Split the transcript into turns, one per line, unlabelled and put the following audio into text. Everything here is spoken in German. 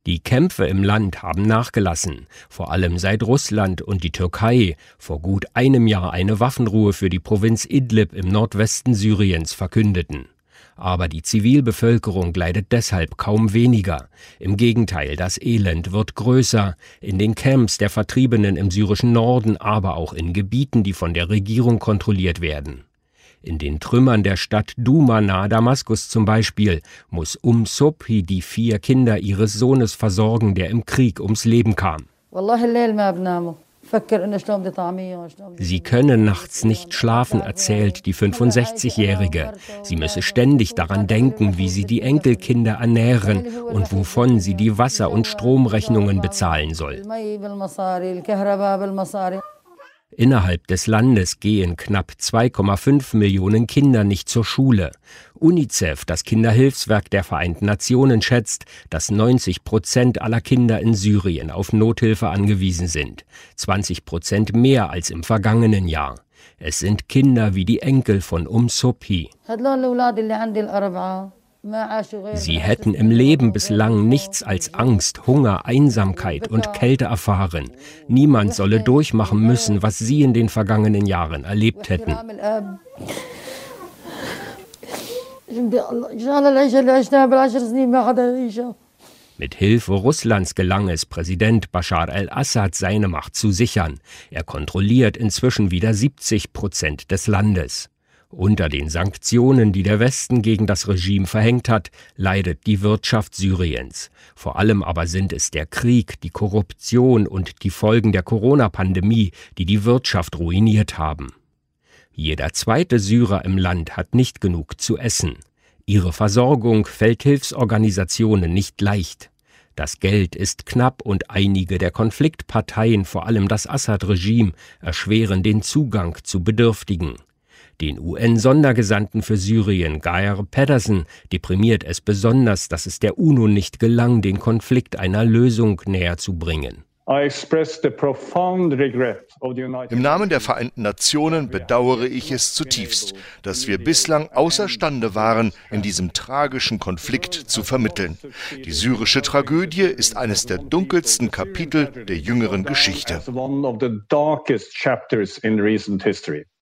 Die Kämpfe im Land haben nachgelassen, vor allem seit Russland und die Türkei vor gut einem Jahr eine Waffenruhe für die Provinz Idlib im Nordwesten Syriens verkündeten. Aber die Zivilbevölkerung leidet deshalb kaum weniger. Im Gegenteil, das Elend wird größer. In den Camps der Vertriebenen im syrischen Norden, aber auch in Gebieten, die von der Regierung kontrolliert werden. In den Trümmern der Stadt Duma nahe Damaskus zum Beispiel muss Subhi die 4 Kinder ihres Sohnes versorgen, der im Krieg ums Leben kam. Sie könne nachts nicht schlafen, erzählt die 65-Jährige. Sie müsse ständig daran denken, wie sie die Enkelkinder ernähren und wovon sie die Wasser- und Stromrechnungen bezahlen soll. Innerhalb des Landes gehen knapp 2,5 Millionen Kinder nicht zur Schule. UNICEF, das Kinderhilfswerk der Vereinten Nationen, schätzt, dass 90% aller Kinder in Syrien auf Nothilfe angewiesen sind. 20% mehr als im vergangenen Jahr. Es sind Kinder wie die Enkel von Subhi. Sie hätten im Leben bislang nichts als Angst, Hunger, Einsamkeit und Kälte erfahren. Niemand solle durchmachen müssen, was sie in den vergangenen Jahren erlebt hätten. Mit Hilfe Russlands gelang es Präsident Bashar al-Assad, seine Macht zu sichern. Er kontrolliert inzwischen wieder 70% des Landes. Unter den Sanktionen, die der Westen gegen das Regime verhängt hat, leidet die Wirtschaft Syriens. Vor allem aber sind es der Krieg, die Korruption und die Folgen der Corona-Pandemie, die die Wirtschaft ruiniert haben. Jeder zweite Syrer im Land hat nicht genug zu essen. Ihre Versorgung fällt Hilfsorganisationen nicht leicht. Das Geld ist knapp und einige der Konfliktparteien, vor allem das Assad-Regime, erschweren den Zugang zu Bedürftigen. Den UN-Sondergesandten für Syrien, Geir Pedersen, deprimiert es besonders, dass es der UNO nicht gelang, den Konflikt einer Lösung näher zu bringen.
Im Namen der Vereinten Nationen bedauere ich es zutiefst, dass wir bislang außerstande waren, in diesem tragischen Konflikt zu vermitteln. Die syrische Tragödie ist eines der dunkelsten Kapitel der jüngeren Geschichte.